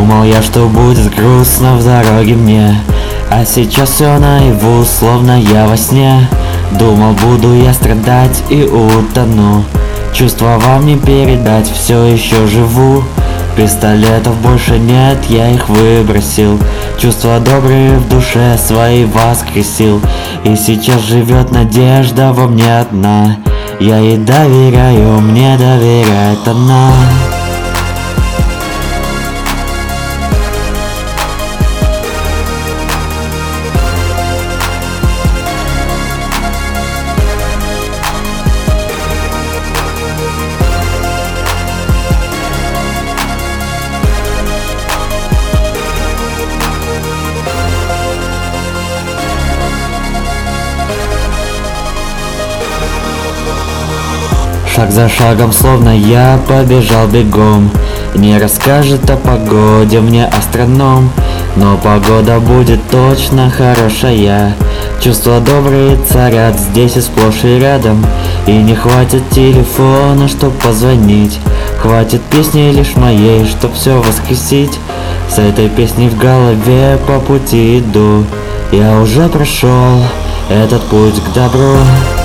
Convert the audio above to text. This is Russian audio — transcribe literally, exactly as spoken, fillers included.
Думал я, что будет грустно в дороге мне, а сейчас все наяву, словно я во сне. Думал, буду я страдать и утону, чувства вам не передать, все еще живу. Пистолетов больше нет, я их выбросил, чувства добрые в душе свои воскресил. И сейчас живет надежда во мне одна, я ей доверяю, мне доверяет она. Шаг за шагом, словно я побежал бегом. Не расскажет о погоде мне астроном, но погода будет точно хорошая. Чувства добрые царят здесь и сплошь и рядом, и не хватит телефона, чтоб позвонить. Хватит песни лишь моей, чтоб все воскресить. С этой песней в голове по пути иду, я уже прошел этот путь к добру.